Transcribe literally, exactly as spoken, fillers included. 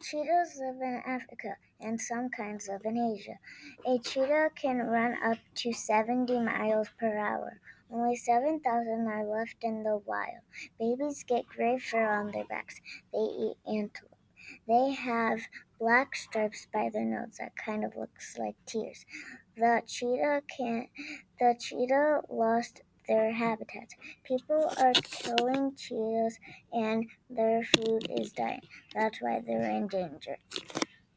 Cheetahs live in Africa, and some kinds live in Asia. A cheetah can run up to seventy miles per hour. Only seven thousand are left in the wild. Babies get gray fur on their backs. They eat antelope. They have black stripes by their nose that kind of looks like tears. The cheetah can the cheetah lost their habitats. People are killing cheetahs and their food is dying. That's why they're endangered.